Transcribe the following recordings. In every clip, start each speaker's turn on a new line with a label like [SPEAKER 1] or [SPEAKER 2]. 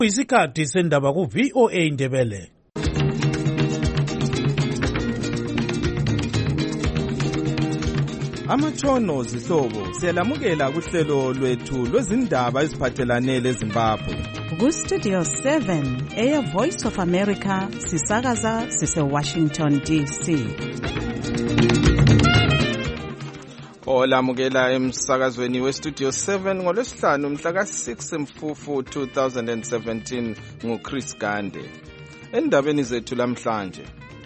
[SPEAKER 1] Isikhathi sendaba ku VOA Ndebele.
[SPEAKER 2] Amatshono zihlobo siyalamukela kuhlelo lwethu lwezindaba eziphathelane leZimbabwe.
[SPEAKER 3] Ku Studio 7 Air Voice of America sisakaza sise Washington DC.
[SPEAKER 2] Olamukela emsakazweni we Studio 7 ngolwesihlanu mhla ka-6 Mfufu 2017 nguChris Gande. Endabeni zethu lamhlanje.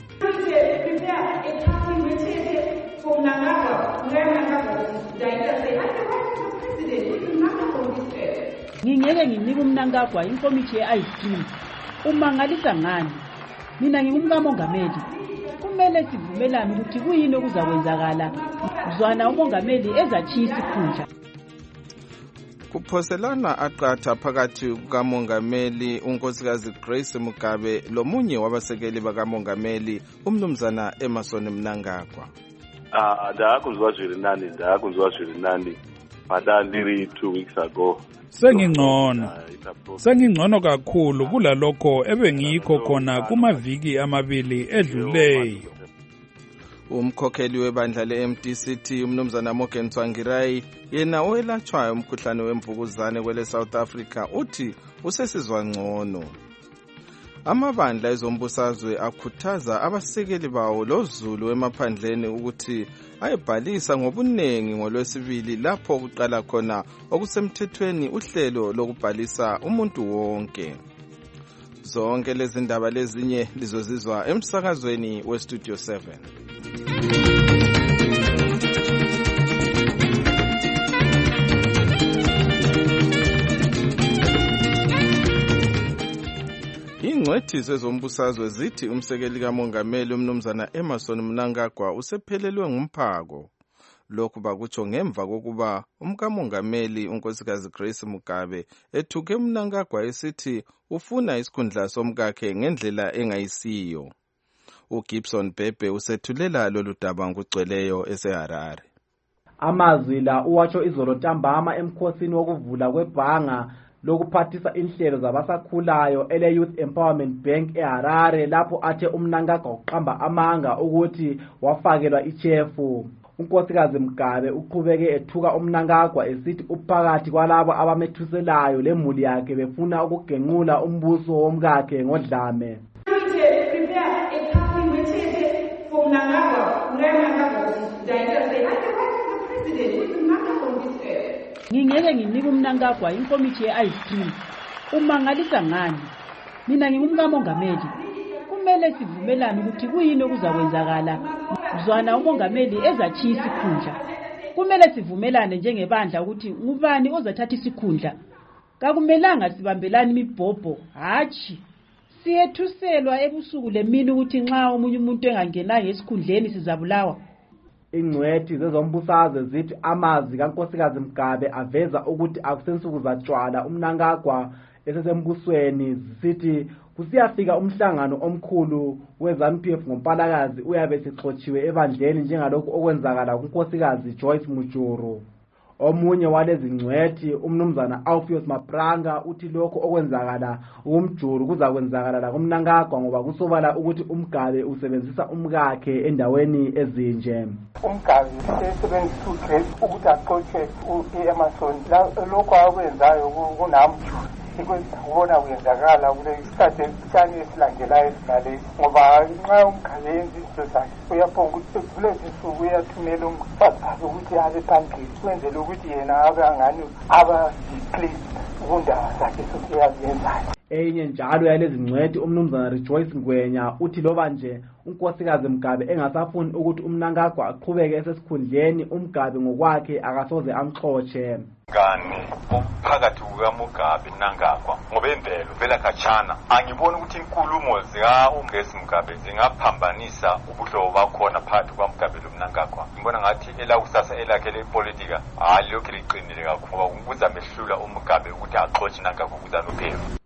[SPEAKER 4] Ngingeke nginike uMnangagwa inkomithi ye-ice cream. Umangalisa ngani? Mina ngingumkamongameli. Kumele sivumelane ukuthi kuyini okuzakwenzakala. Uzwana umongameli ezathiya isikhundla.
[SPEAKER 2] Kuphoselana aqatha phakathi kukamongameli unkosikazi Grace Mugabe lomunye wabasekeli bakamongameli umnumzana Emmerson Mnangagwa.
[SPEAKER 5] Ndakuzwa zviri nani padandiri 2 weeks ago.
[SPEAKER 6] Sengingcono kakhulu kulalokho ebengikho khona kumaviki amabili edluleyo.
[SPEAKER 2] Umkhokheli webandla le-MDCT umnumzana Morgan Tsvangirai yena owelatshwayo umkhuhlane wemvukuzane kwele South Africa uthi usesizwa ngcono. Amabandla ezombusazwe akhuthaza abasekeli bawo loZulu emaphandleni ukuthi ayebhalisa ngobunengi ngolwesibili lapho kuqala khona okusemthethweni uhlelo lokubhalisa umuntu wonke. Zonke lezi ndaba lezinye lizozizwa emsakazweni we Studio 7. Ingcwethi zezombusazwe zithi umsekeli kamongameli umnumzana Emmerson Mnangagwa usephelelwe ngumphako. Lokhu bakutsho ngemva kokuba umkamongameli unkosikazi Grace Mugabe ethuke uMnangagwa esithi ufuna isikhundla somkakhe ngendlela engayisiyo. uGibson Bhebhe usethulela lolu daba ngugcweleyo eseHarare.
[SPEAKER 7] Amazwi la uwatsho izolo ntambama emkhosini wokuvula kwebhanga lokuphathisa inhlelo zabasakhulayo ele Youth Empowerment Bank eHarare lapho athe uMnangagwa uqamba amanga ukuthi wafakelwa ichefu. Unkosikazi Mugabe uqhubeke ethuka uMnangagwa esithi uphakathi kwalabo abamethuselayo lemuli yakhe befuna ukugenqula umbuso womkakhe ngodlame.
[SPEAKER 4] Ngingeke nginike uMnangagwa inkomithi ye-ice cream. Umangalisa ngani? Mina ngingumkamongameli. Kumele sivumelane ukuthi kuyini okuzakwenzakala. Uzwana umongameli ezathiya isikhundla. Kumele sivumelane njengebandla ukuthi ngubani ozathatha isikhundla. Kakumelanga sibambelane imibhobho, hatshi. Siyethuselwa ebusuku lemini ukuthi nxa omunye umuntu engangenanga esikhundleni sizabulawa.
[SPEAKER 7] Ingcwethi zezombusazwe zithi amazwi kaNkosikazi Mugabe aveza ukuthi akusensuku zatshwala uMnangagwa esesembusweni zisithi kusiyafika umhlangano omkhulu weZANU-PF ngoMpalakazi uyabe sixotshiwe ebandleni njengalokho okwenzakala kuNkosikazi Joyce Mujuru. Omunye walezi ngcwethi umnumzana Alpheus Mapranga uthi lokho okwenzakala uMjuru kuzakwenzakala la kuMnangagwa ngoba kusobala ukuthi uMgabe usebenzisa umkakhe endaweni ezinje.
[SPEAKER 8] Umgabe usebenzisa uGrace ukuthi axotshe uEmmerson lokho akwenzayo kunamjuru. Ikubona kwenzakala kule isikhathi esitshani esilandelayo esinale ngoba nxa uMgabe yenza izinto zakhe uyaphonga ukuthi kulezi nsuku uyathumela umfazi ukuthi abe phambili kwenzela ukuthi yena abe angani aba-displeased kundaba zakhe sokuyazenzayo.
[SPEAKER 7] Enye njalo yalezi ngcwethi umnumzana Rejoice Ngwenya uthi loba nje unkosikazi Mugabe engasafuni ukuthi uMnangagwa aqhubeke esesikhundleni uMgabe ngokwakhe akasoze amxotshe.
[SPEAKER 9] Ngani phakathi kukaMugabe Mnangagwa ngoba imvelo vela khatshana angiboni ukuthi inkulumo zika Mugabe zingaphambanisa ubuhlobo bakhona phakathi kwaMugabe loMnangagwa. Ngibona ngathi elakusasa elakhe lepolitika lokhu liqinile kakhulu ngoba kuzamehlula uMugabe ukuthi axotshe Mnangagwa ukuza nophelo.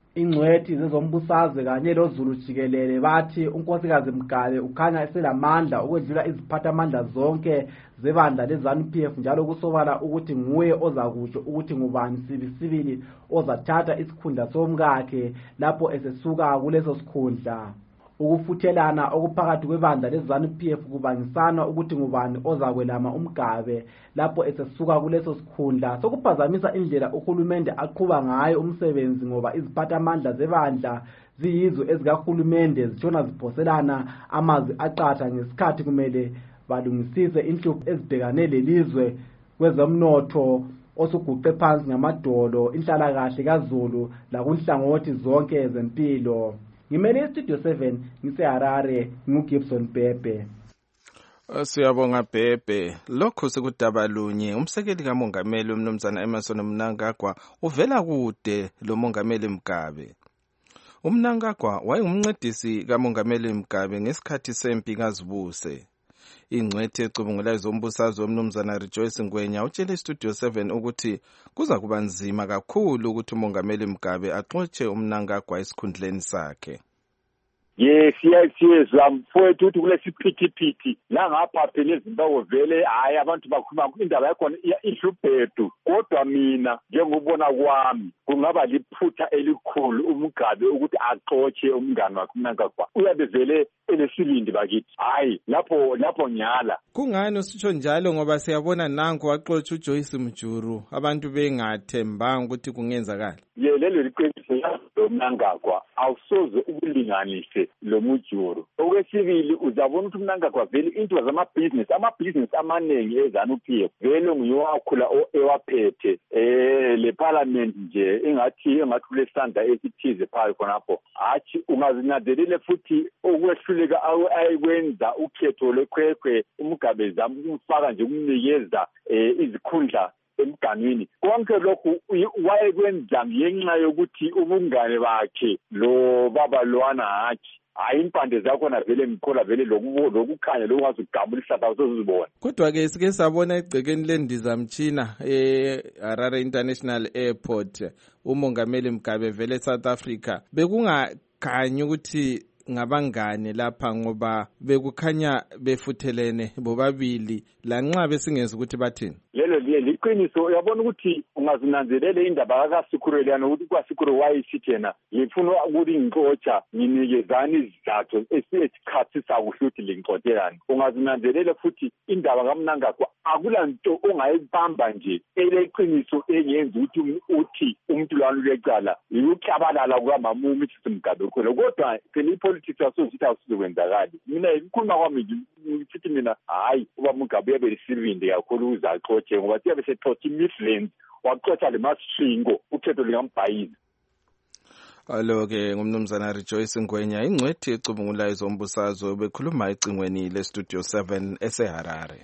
[SPEAKER 7] ingcwethi zezombusazwe kanye loZulu jikelele bathi unkosikazi Mgabe ukhanya eselamandla ukwedlula iziphathamandla zonke zebandla leZANU-PF njalo kusobala ukuthi nguye ozakutsho ukuthi ngubani sibili ozathatha isikhundla somkakhe lapho esesuka kuleso sikhundla. Ukufuthelana okuphakathi kwebandla leZANU-PF kubangisana ukuthi ngubani ozakwelama uMgabe lapho esesuka kuleso sikhundla sokuphazamisa indlela uhulumende aqhuba ngayo umsebenzi ngoba iziphathamandla zebandla ziyizo ezikahulumende zitshona ziphoselana amazwi aqatha ngesikhathi kumele balungisise inhlupho ezibhekane lelizwe kwezomnotho osuguqe phansi ngamadolo inhlalakahle kaZulu lakunhlangothi zonke zempilo. Ngimele Studio 7 ngiseHarare nguGibson Bhebhe.
[SPEAKER 2] Siyabonga Bhebhe. Lokho sekudaba lunye umsekeli kamongameli umnumzana Emmerson Mnangagwa uvela kude lo mongameli Mgabe. UMnangagwa wayengumncedisi kamongameli Mgabe ngesikhathi sempi kaZibuse. Ingcwethi ecubungula izombusazwe umnumzana Rejoice Ngwenya utshele Studio 7 ukuthi kuza kuba nzima kakhulu ukuthi umongameli Mgabe axotshe uMnangagwa esikhundleni sakhe.
[SPEAKER 10] Yes, mfowethu uthi kulesiphithiphithi la ngapha phela eZimbabwe vele hayi abantu bakhuluma indaba yakhona ihluphethu kodwa mina njengobona kwami kungaba liphutha elikhulu uMgabe ukuthi axotshe umngane wakhe uMnangagwa uyabe vele elesibindi bakithi hayi lapho nyala.
[SPEAKER 2] Kungani usitsho njalo ngoba siyabona nanku waxotsha uJoyce Mjuru abantu bengathembanga ukuthi kungenzakala.
[SPEAKER 10] Lelo liqiniso uMnangagwa awusoze ukulinganise lo Mjuru. Okwesibili uzabona ukuthi uMnangagwa vele into zamabhizinisi amaningi eZANU-PF vele nguyowakhula ewaphethe le parliament nje engathi kulesandla esithize phakathi khonapho hathi ungazinanzelele futhi ukwehluleka ayikwenza ukhetho lekhwekhwe uMgabe zama ukumfaka nje kumnikeza izikhundla emganwini konke lokhu wayekwenza ngenxa yokuthi ubungane bakhe lo baba lwana hathi hayi impande zakhona vele ngikhola vele lokukhanya lokwazi ukugabula ihlaba sozibona.
[SPEAKER 2] Kodwa ke sike sabona egcekeni lendizamtshina Harare International Airport umongameli Mgabe vele South Africa bekungakhanyi ukuthi ngabangane lapha ngoba bekukhanya befuthelene bobabili lanxa besingenza ukuthi bathini.
[SPEAKER 10] Lelo liqiniso uyabona ukuthi ungazinanzelele indaba kaSikhurelana ukuthi kwaSikhuro wayisithi yena ngifuna ukuthi ngixotsha nginikezani izizathu esikhathi sakuhle ukuthi lingixotshelani. Ungazinanzelele futhi indaba kaMnangagwa akulanto ongayibamba nje eleqiniso engenza ukuthi umuntu lwalo lecala uyuklabalala kwamamumi Mgabe khona kodwa phela ipolitics yasozithi awusizokwenzakala. Mina ngikhuluma kwami ngithi mina hayi uba Mgabe yabe lisibindi kakhulu uzaxotshe ngoba siyabe sexotsha iMidlands waxotsha lemashingo ukhetho likaMbhayizi.
[SPEAKER 2] Alo-ke ngumnumzana Rejoice Ngwenya ingcwethi ecubungula izombusazwe bekhuluma ecingweni leStudio 7 eseHarare.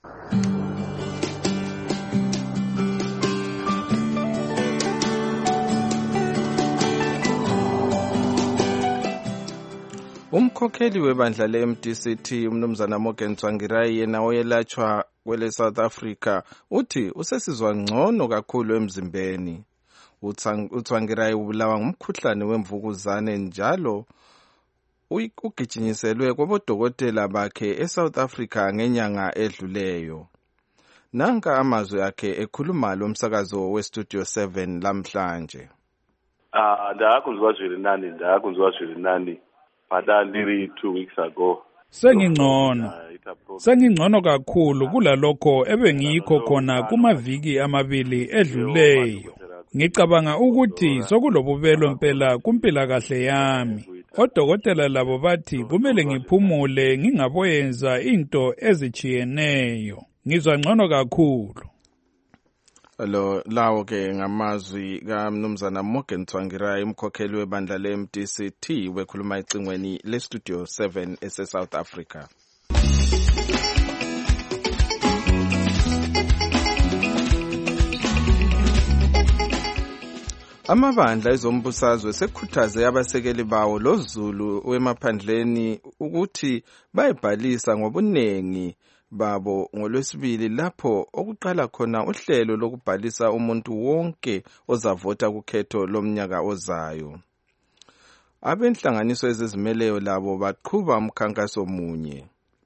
[SPEAKER 2] Umkhokheli webandla le-MDCT umnumzana Morgan Tsvangirai yena oyelatshwa kwele South Africa uthi usesizwa ngcono kakhulu emzimbeni. uTsvangirai ubulawa ngumkhuhlane wemvukuzane njalo ugijinyiselwe kwabodokotela bakhe eSouth Africa ngenyanga edluleyo. Nanka amazwi akhe ekhuluma lo msakazo weStudio 7 lamhlanje.
[SPEAKER 5] Ndakuzwa zwiri nani padandiri 2 weeks ago.
[SPEAKER 6] Sengingcono kakhulu kulalokho ebengikho khona kumaviki amabili edluleyo. Ngicabanga ukuthi sokulobubelo impela kumpilakahle yami. Odokotela labo bathi kumele ngiphumule ngingaboyenza into ezichiyeneyo. Ngizwa ngcono kakhulu.
[SPEAKER 2] Lawo ke ngamazwi kaMnumzana Morgan Tsvangirai umkhokheli webandla le-MDCT wekhuluma ecingweni leStudio 7 ese-South Africa. Amabandla ezombusazwe sekhuthaze abasekeli bawo loZulu wemaphandleni ukuthi bayibhalisa ngobunengi babo ngolwesibili lapho okuqala khona uhlelo lokubhalisa umuntu wonke ozavota kukhetho lomnyaka ozayo. abenhlanganiso ezizimeleyo labo baqhuba umkhankaso munye.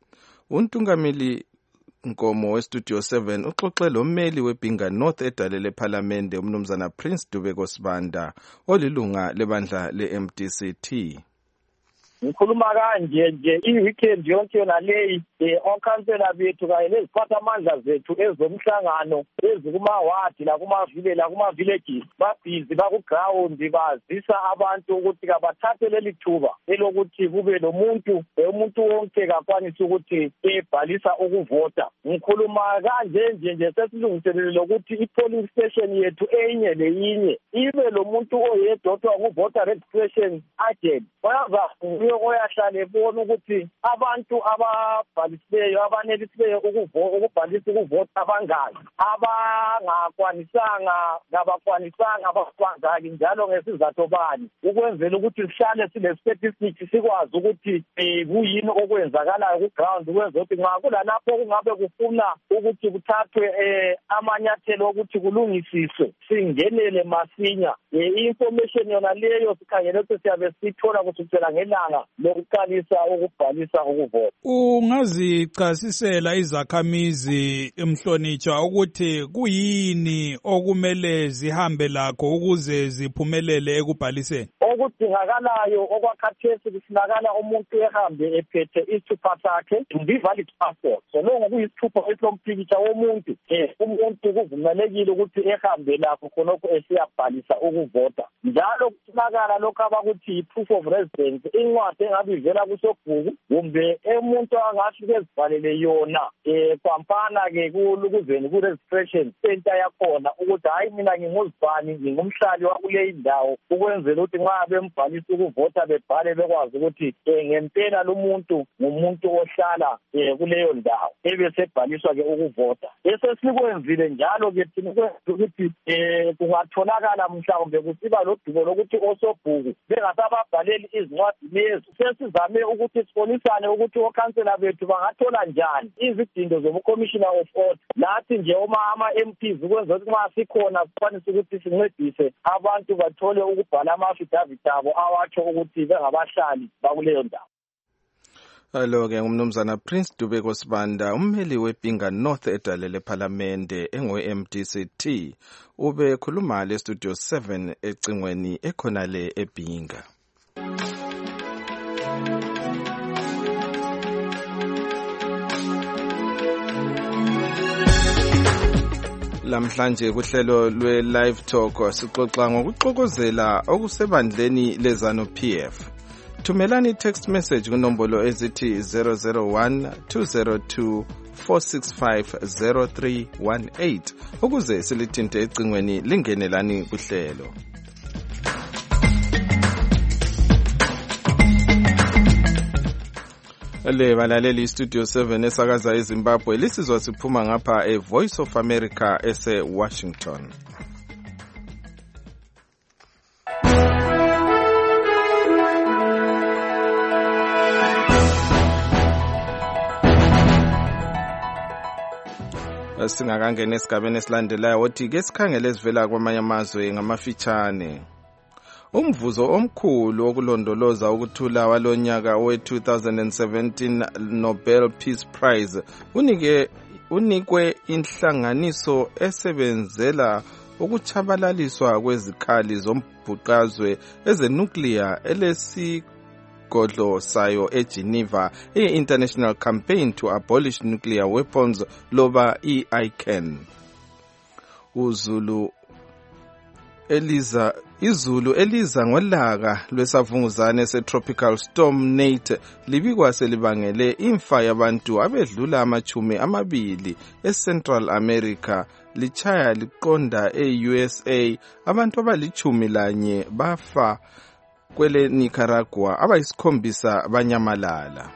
[SPEAKER 2] Untungameli Nkomo weStudio 7 uxoxe lommeli weBhinga North edale lePhalamende umnumzana Prince Dubeko Sibanda olilunga lebandla le-MDCT.
[SPEAKER 11] Ngikhuluma kanje nje i-weekend yonke yona leyi okhansela bethu kanye neziphathamandla zethu ezomhlangano ezikuma-ward lakumavile lakuma-villages babhizi baku-ground bazisa abantu ukuthi kabathathe leli thuba elokuthi kube nomuntu wonke kakwanise ukuthi ebhalisa ukuvota. Ngikhuluma kanje nje sesilungiselele lokuthi i-polling station yethu enye leyinye ibe lo muntu oyedwa ku-voter registration agent oyahlale ebona ukuthi abantu ababhalisileyo abanelisileyo ukubhalisa ukuvota abangaki abangakwanisanga ngabakwanisanga abakwanzaki njalo ngesizathu bani ukwenzela ukuthi sihlale sile-statistics sikwazi ukuthi kuyini okwenzakalayo ku-ground ukwenza ukuthi nxa kulalapho kungabe kufuna ukuthi kuthathwe amanyathelo ukuthi kulungisiswe singenele masinya. I-information yona leyo sikhangele ukuthi siyabe sithola kusukela ngelanga lokuqalisa ukubhalisa ukuvota.
[SPEAKER 6] Ungazichasisela izakhamizi Mhlonitshwa ukuthi kuyini okumele zihambe lakho ukuze ziphumelele ekubhaliseni?
[SPEAKER 11] Okudingakalayo okwakhathesi kufunakala umuntu ehambe ephethe isithupha sakhe to be valid passport. So lonke kuyisithupha esilompikitsha womuntu umuntu kuvumelekile ukuthi ehambe lakho khonokho esiyabhalisa ukuvota. Njalo kufunakala lokho abakuthi proof of residence, incwadi engabe ivela kusobhuku kumbe umuntu angafike ezibhalele yona kwampana-ke kulukuzeni ku-registration center yakhona ukuthi hayi mina nginguzibani ngingumhlali wakuleyi ndawo ukwenzela ukuthi nxa bembhalisa ukuvota bebhale bekwazi ukuthi ngempela lumuntu ngumuntu ohlala kuleyo ndawo ebesebhaliswa-ke ukuvota. Esesikwenzile njalo-ke thina ukuthi kungatholakala mhlawumbe kusiba lodubo lokuthi osobhuku bengasababhaleli izincwadi lezi. Sesizame ukuthi sibonisane ukuthi okhansela bethu bangathola njani izidingo zobucommissioner of order lathi nje ama-MPs ukwenza ukuthi nxa sikhona sikwanise ukuthi sincedise abantu bathole ukubhala ama-affidavit abo awatsho ukuthi bengabahlali bakuleyo ndawo.
[SPEAKER 2] Alo-ke umnumzana Prince Dubeko Sibanda ummeli weBhinga North edale lePhalamende engwe-MDCT ube khuluma leStudio 7 ecingweni ekhonale eBhinga. Lamhlanje kuhlelo lwe-Live Talk sixoxa ngokuxokozela okusebandleni leZANU-PF. Thumelani i-text message kunombolo ezithi 001-202-465-0318 ukuze silithinte ecingweni lingenelani kuhlelo. Le balaleli iStudio 7 esakaza eZimbabwe lisizwa siphuma ngapha eVoice of America ese-Washington. Singakangena esigabeni esilandelayo wothi ke sikhangele ezivela kwamanye amazwe ngamafitshane. Umvuzo omkhulu wokulondoloza ukuthula walonyaka we-2017 Nobel Peace Prize unikwe inhlanganiso esebenzela ukuchabalaliswa kwezikhali zombhuqazwe ezenuclear elesigodlo sayo eGeneva i-International Campaign to Abolish Nuclear Weapons loba i-ICAN. Izulu eliza ngolaka lwesavunguzane se-Tropical Storm Nate libikwa selibangele imfa yabantu abedlula 20 eCentral America lichaya liqonda e-USA abantu abali-11 bafa kwele Nicaragua abayisikhombisa banyamalala.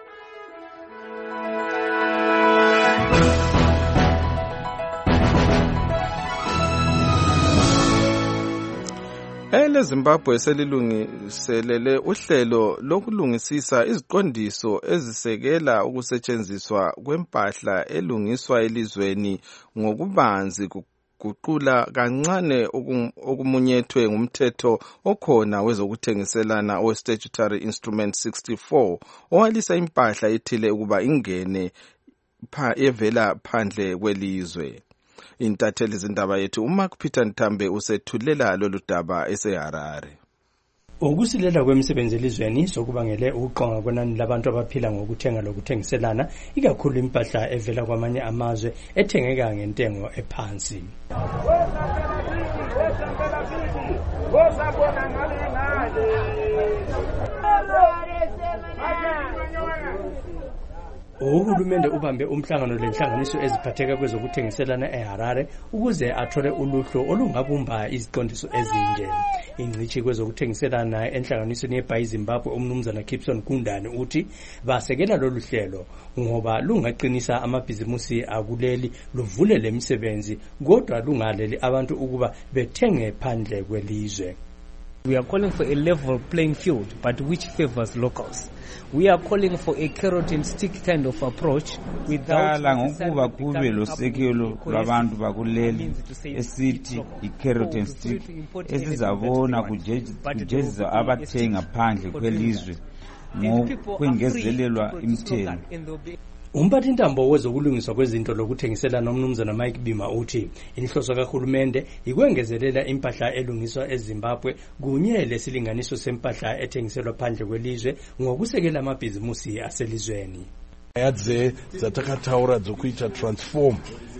[SPEAKER 2] Zimbabwe selilungiselele uhlelo lokulungisisa iziqondiso ezisekela ukusetshenziswa kwempahla elungiswa elizweni ngokubanzi ukuguqula kancane okumunyethwe ngumthetho okhona wezokuthengiselana owe-Statutory Instrument 64 owalisa impahla ethile ukuba ingene evela phandle kwelizwe. Intatheli zindaba yethu uMark Peter Nthambe usethulela lolu daba eseHarare.
[SPEAKER 12] Ukusilela kwemisebenzi elizweni sokubangele ukuqonga kwenani labantu abaphila ngokuthenga lokuthengiselana, ikakhulu impahla evela kwamanye amazwe ethengeka ngentengo ephansi. Uhulumende ubambe umhlangano lenhlanganiso eziphatheka kwezokuthengiselana eHarare ukuze athole uluhlu olungabumba iziqondiso ezinje. Ingcishi kwezokuthengiselana enhlanganisweni yeBhayi Zimbabwe umnumzana Gibson Gundane uthi basekela lolu hlelo ngoba lungaqinisa amabhizimusi akuleli luvule lemisebenzi kodwa lungaleli abantu ukuba bethenge phandle kwelizwe.
[SPEAKER 13] We are calling for a level playing field, but which favors locals. We are calling for a carrot and stick kind of approach without
[SPEAKER 14] ngokuba kube losekelo lwabantu bakuleli esithi i-carrot and stick esizabona kujezisa abathenga phandle kwelizwe ngokwengezelelwa imithelo.
[SPEAKER 12] Umphathintambo wezokulungiswa kwezinto lokuthengiselana umnumzana Mike Bima uthi inhloso kahulumende ikwengezelela impahla elungiswa eZimbabwe kunye lesilinganiso sempahla ethengiselwa phandle kwelizwe ngokusekela amabhizimusi aselizweni.
[SPEAKER 15] Yadze zatakataura dzokuita transform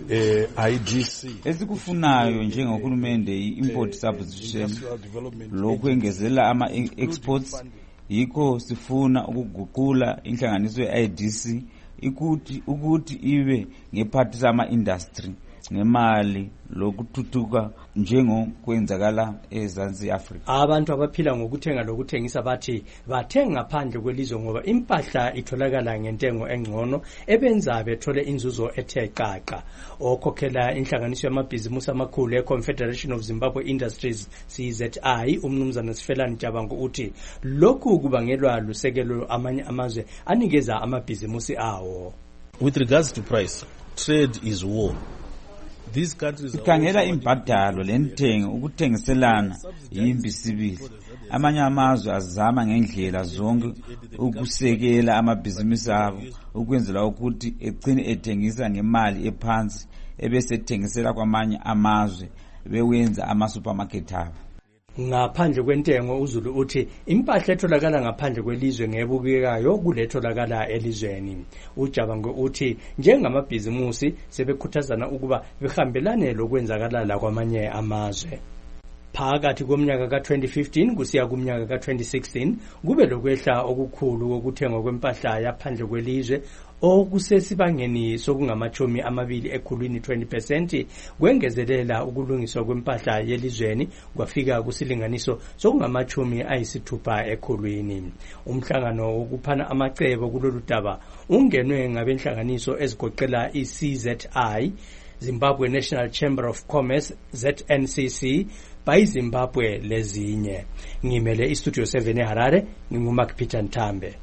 [SPEAKER 15] IDC
[SPEAKER 14] esikufunayo njengohulumende i-import substitution lokwengezela ama-exports yikho sifuna ukuguqula inhlanganiso ye-IDC ukuthi ibe ngephathi sama-industry ngemali lokuthuthuka njengokwenzakala eZansi Africa.
[SPEAKER 12] Abantu abaphila ngokuthenga lokuthengisa bathi bathenga phandle kwelizwe ngoba impahla itholakala ngentengo engcono ebenza bethole inzuzo ethe qaqa. Okhokhela inhlanganiso yamabhizimusi amakhulu eConfederation of Zimbabwe Industries CZI umnumzana Sifelani Jabangu uthi lokhu kubangelwa lusekelo amanye amazwe anikeza amabhizimusi awo.
[SPEAKER 1] With regards to price, trade is war.
[SPEAKER 14] Sikhangela imbadalo lentengo ukuthengiselana yimbi sibili. Amanye amazwe azama ngendlela zonke ukusekela amabhizimusi abo ukwenzela ukuthi egcine ethengisa ngemali ephansi ebese ethengisela kwamanye amazwe bewenza ama-supermarket abo.
[SPEAKER 12] Ngaphandle kwentengo uZulu uthi impahla etholakala ngaphandle kwelizwe ngebukekayo kuletholakala elizweni. Ujabango uthi njengamabhizimusi sebekhuthazana ukuba behambelane lokwenzakala kwamanye amazwe. Phakathi komnyaka ka-2015 kusiya kumnyaka ka-2016 kube lokwehla okukhulu kokuthengwa kwempahla yaphandle kwelizwe okusesibangeni sokungamachumi amabili ekhulwini 20%, kwengezelela ukulungiswa kwempahla yelizweni kwafika kusilinganiso sokungamachumi ayisithupha ekhulwini. Umhlangano wokuphana amacebo kulolu daba ungenwe ngabenhlanganiso ezigoqela i-CZI, Zimbabwe National Chamber of Commerce, ZNCC, Bhayi Zimbabwe lezinye. Ngimele iStudio 7 eHarare, nginguMark Peter Nthambe.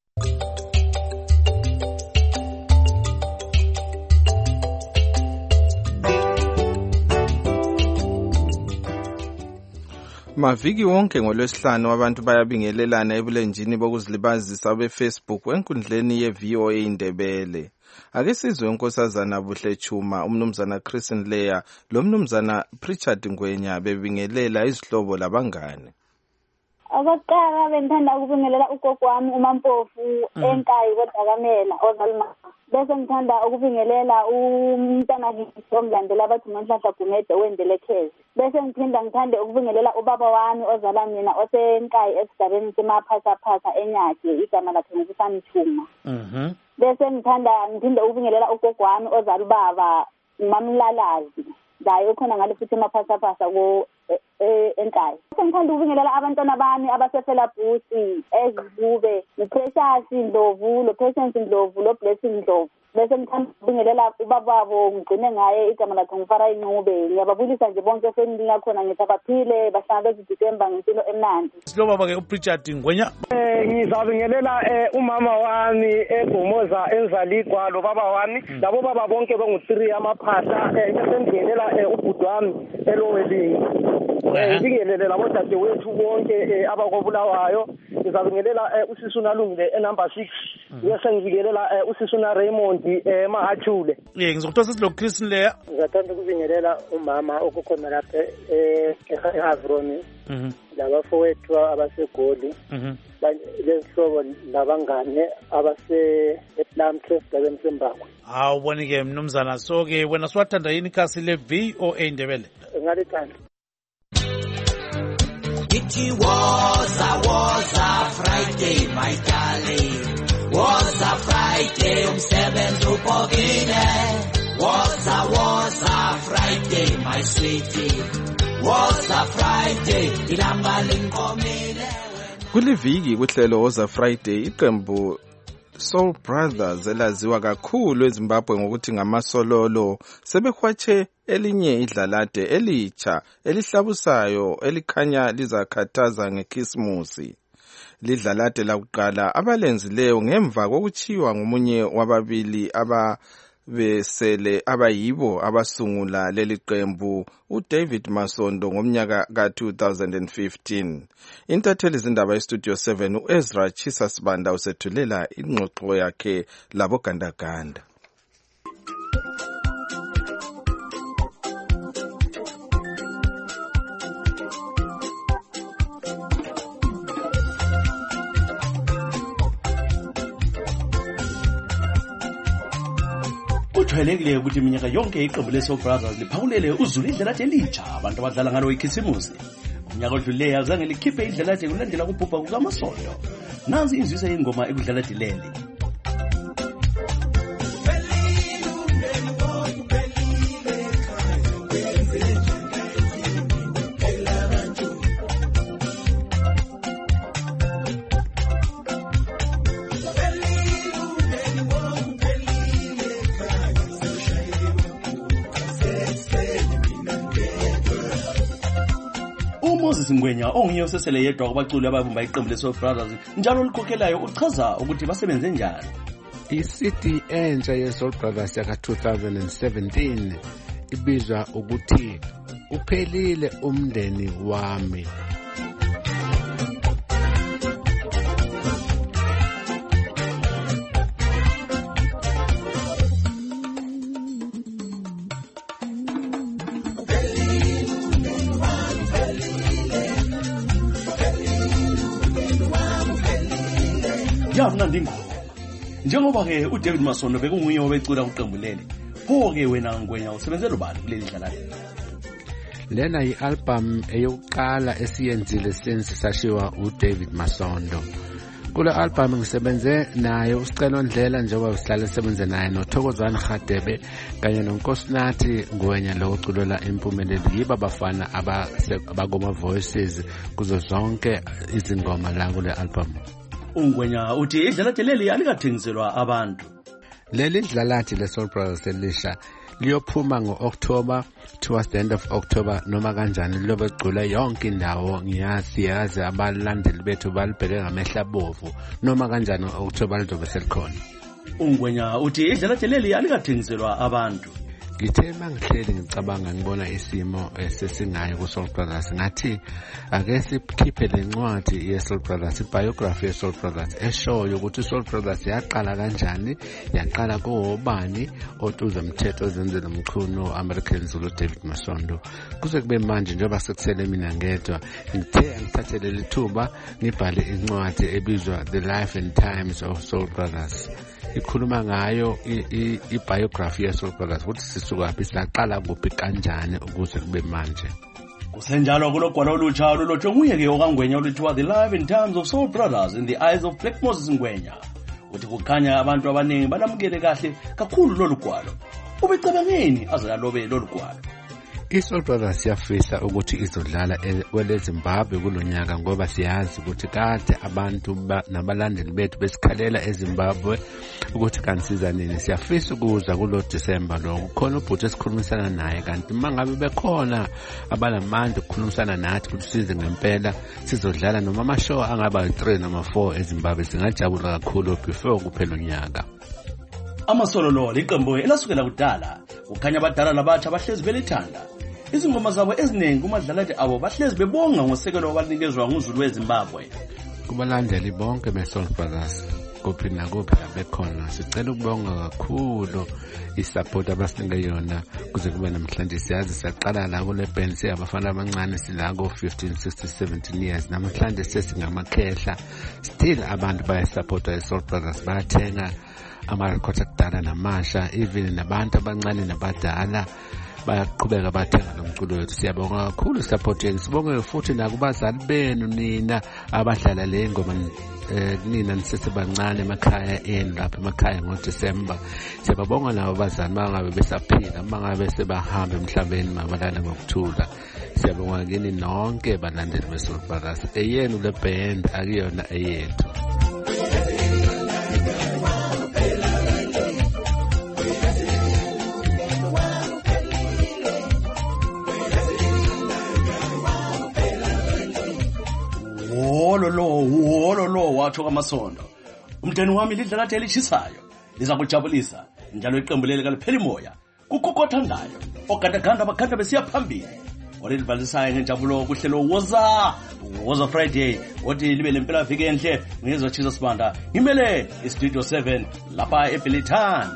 [SPEAKER 2] Maviki wonke ngolwesihlanu abantu bayabingelelana ebulenjini bokuzilibazisa beFacebook enkundleni yeVOA Indebele. Ake sizwe unkosazana Buhle Chuma, umnumzana Christian Leya, lo mnumzana Pritchard Ngwenya bebingelela izihlobo labangane.
[SPEAKER 16] Okokuqala bengithanda ukubingelela ugogo wami uMampofu eNkayi koDakamela ozalima. Bese ngithanda ukubingelela umntana omlandela abathi uManhlahla Gumede wendelekezi. Bese ngithande ukubingelela ubaba wami ozala mina oseNkayi esigabeni semaphasa eNyathe igama lakhe nguSamthuma. Bese ngithinde ukubingelela ugogo wami ozala ubaba uMamlalazi. Dayo khona ngale futhi emaphasa eNkayi. Ngithanda ukubingelela abantwana bami abasefela Busi, Ezibube, uPrecious Ndlovu, loPatience Ndlovu, loBlessing Ndlovu. Bese ngithanda ukubingelela ubaba wabo ngigcine ngaye igama lakhe ngifara inqube. Ngiyababulisa nje bonke efamily ngakhona ngithi abaphile bahlala beziDisemba ngempilo emnandi.
[SPEAKER 1] Silo baba ke uPritchard Ngwenya.
[SPEAKER 11] ngizabingelela umama wami eGomoza enzaligwa lo baba wami labo baba bonke bengu3 amaphahla ngisengelela ubhuti wami eLowelingi ngibingelele labo dadewethu bonke abakobulawayo ngizabingelela usisuna Lungile enumber 6 bese ngibingelela usisuna Raymond Mahachule
[SPEAKER 1] ngizokuthosa silo Chris Leya
[SPEAKER 8] ngizathanda ukubingelela umama okukhona lapha eHavroni labafowethu abasegoli lezihlobo labangane ePlum Trust abemsembakho
[SPEAKER 1] awubonike mnumzana so ke wena siwathanda yini ikhasi le VOA Ndebele
[SPEAKER 8] ngalithanda
[SPEAKER 17] It was a Friday my darling was a Friday umsebenzi ubhokile was a Friday my sweetie was a Friday ilanga linkomile
[SPEAKER 2] Kuliviki kuhlelo was a Friday iqembu Soul Brothers elaziwa kakhulu eZimbabwe ngokuthi ngamasololo sebehwatshe elinye idlalade elitsha elihlabusayo elikhanya lizakhathaza ngeKhisimusi lidlalade lakuqala abalenzileyo ngemva kokuchiwa ngomunye wababili besele abayibo abasungula leli qembu uDavid Masondo ngomnyaka ka2015 intatheli izindaba estudio 7 uEzra Chisasibanda usethulela ingxoxo yakhe labo gandaganda
[SPEAKER 18] Kujwayelekile ukuthi iminyaka yonke iqembu leSoul Brothers liphawulele uzulu idlalade elitsha abantu abadlala ngalo iKhisimusi. Umnyaka odluleyo azange likhiphe idlalade kulandela ukubhubha kukaMasondo. Nansi inzwisa yengoma ekudlalade leli. Moses Ngwenya onguye osesele yedwa kubaculi ababumba iqembu leSoul Brothers njalo likhokhelayo uchaza ukuthi basebenze njani.
[SPEAKER 19] I-CD entsha yeSoul Brothers yaka 2017 ibizwa ukuthi uphelile umndeni wami.
[SPEAKER 18] Yamnandi ngoma. Njengoba ke uDavid Masondo bekunguye obecula uqembu leli. Pho ke wena Ngwenya usebenzela ubani kuleli dlala?
[SPEAKER 19] Lena yi-album eyokuqala esiyenzile since sashiwa uDavid Masondo. Kule album ngisebenze naye uSicelo Ndlela njengoba usihlala sebenze naye noThokozani Khadebe kanye noNkosinathi Ngwenya lo uculela impumelelo yiba bafana abakoma voices kuzo zonke izingoma la kule album.
[SPEAKER 18] Ungwenya uthi idlalade leli alikathengiselwa abantu.
[SPEAKER 19] Leli dlalade leSoul Brothers elisha liyophuma ngo-October towards the end of October noma kanjani lilobe gcula yonke indawo ngiyazi abalandeli bethu balibheke ngamehla bovu noma kanjani October lizobe selikhona.
[SPEAKER 18] Ungwenya uthi idlalade leli alikathengiselwa abantu.
[SPEAKER 19] Ngithe mangihleli ngicabanga ngibona isimo esesingayo kuSoul Brothers ngathi ake sikhiphe lencwadi yeSoul Brothers ibiography yeSoul Brothers eshoyo ukuthi iSoul Brothers yaqala kanjani yaqala kobani otuza umthetho ozenzela umkhuno American Zulu David Masondo kuze kube manje njengoba sekusele mina ngedwa ngithe angithathele lithuba ngibhale incwadi ebizwa The Life and Times of Soul Brothers ikhuluma ngayo ibiography yeSoul Brothers ukuthi sisukaphi saqala kuphi kanjani ukuze kube manje.
[SPEAKER 18] Kusenjalo kulogwalo olutsha lolotshwe nguye ke okangwenya oluthiwa The Life and Times of Soul Brothers in the Eyes of Black Moses Ngwenya. Uthi kukhanya abantu abaningi balamukele kahle kakhulu lolu gwalo. Ubecabangeni aze alobe lolu gwalo.
[SPEAKER 19] iSoul Brothers siyafisa ukuthi izodlala kweleZimbabwe kulonyaka ngoba siyazi ukuthi kade abantu nabalandeli bethu besikhalela eZimbabwe ukuthi kansiza nini. Siyafisa ukuza kulo December lo kukhona ubhuti esikhulumisana naye, kanti mangabe bekhona abalamandla ukukhulumisana nathi ukuthi size ngempela sizodlala noma amashow angaba 3 noma 4 eZimbabwe, singajabula kakhulu before kuphela unyaka.
[SPEAKER 18] Amasololo liqembu elasukela kudala, ukhanya abadala nabatsha bahlezi belithanda. Izingoma zabo eziningi kumadlalathi abo bahlezi bebonga ngosekelo abanikezwa nguzulu weZimbabwe.
[SPEAKER 19] Kubalandeli bonke beSoul Brothers kuphi nakuphi bekhona, sicela ukubonga kakhulu isupport abasinike yona kuze kube namhlanje. Siyazi siyaqala la kule band siyabafana abancane sila ko 15 16 17 years, namhlanje sesingamakhehla. Still abantu bayasupporta iSoul Brothers, bayathenga ama-records akudala namasha, even nabantu abancane nabadala bayaqhubeka bathenga lo mculo wethu. Siyabonga kakhulu support yenu. Sibonge futhi nakubazali benu nina abadlala le ngoma nina nisesebancane emakhaya enu lapha emakhaya ngoDisemba. Siyababonga nabo abazali mangabe besaphila, mangabe sebahamba emhlabeni mabalala ngokuthula. Siyabonga kini nonke balandeli beSoul Brothers. Eyenu le band akuyona eyethu.
[SPEAKER 18] Wololo wathi kaMasondo, umndeni wami lidlala lathi elishisayo liza kujabulisa njalo iqembu leli kalipheli moya kukokothandayo ogadaganda abakhanda besiya phambili olivalisayo ngenjabulo kuhlelo woza Friday othi libe lempela viki enhle ngizotshisa sibanda ngimele iStudio 7 lapha eBelithani.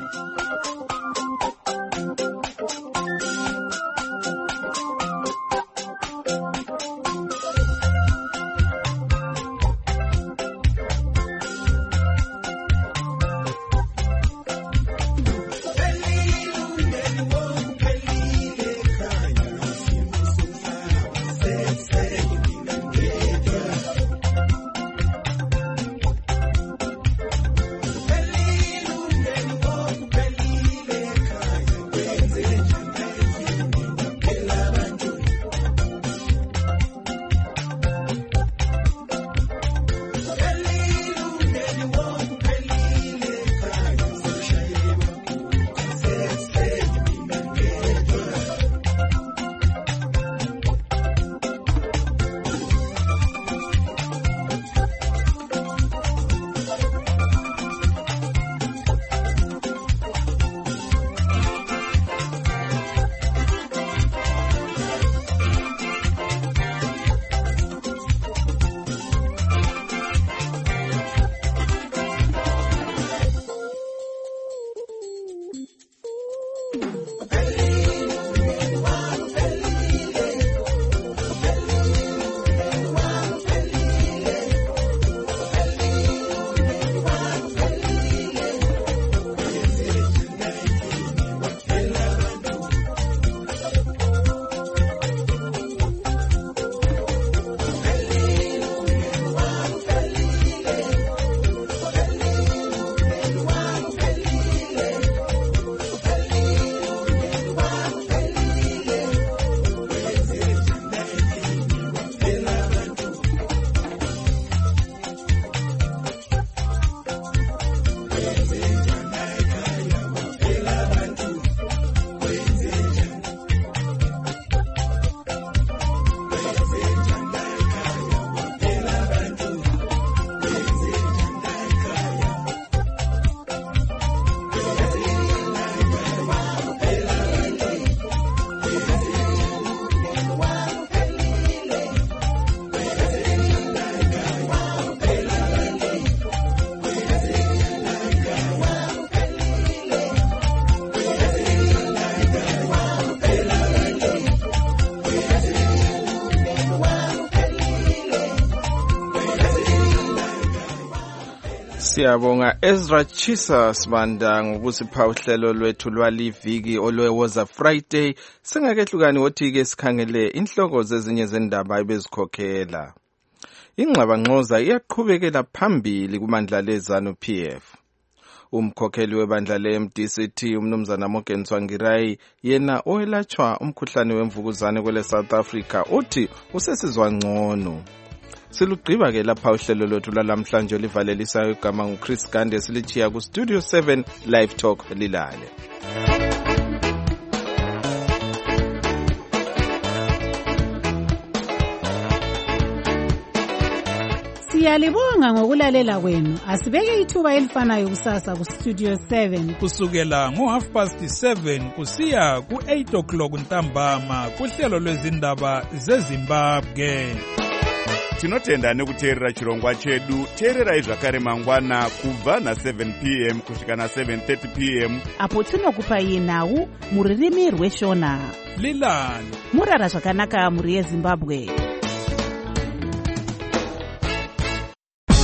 [SPEAKER 2] Siyabonga Ezra Chisa Sibanda ngokusipha uhlelo lwethu lwaliviki olwewoza Friday. Singakehlukani wothi-ke sikhangele inhloko zezinye zendaba ebezikhokhela. Ingxabangxoza iyaqhubekela phambili kumandla leZANU-PF. Umkhokheli webandla le-MDCT umnumzana Morgan Tsvangirai yena owelatshwa umkhuhlane wemvukuzane kwele South Africa uthi usesizwa ngcono. Silugqiba ke lapha uhlelo lwethu lwalamhlanje olivalelisayo igama nguChris Gande silichiya ku Studio 7 Live Talk lilale.
[SPEAKER 20] Siyalibonga ngokulalela kwenu. Asibeke ithuba elifanayo kusasa ku Studio 7
[SPEAKER 6] kusukela ngo7:30 kusiya ku8:00 ntambama kuhlelo lwezindaba zeZimbabwe.
[SPEAKER 21] Tinotenda nekuteerera chirongwa chedu. Teererai zvakare mangwana kubva na7 p.m. kusvika na7:30 p.m.
[SPEAKER 3] apo tinokupai nhau muririmi rweshona.
[SPEAKER 6] Lilani
[SPEAKER 3] murara zvakanaka muri yeZimbabwe.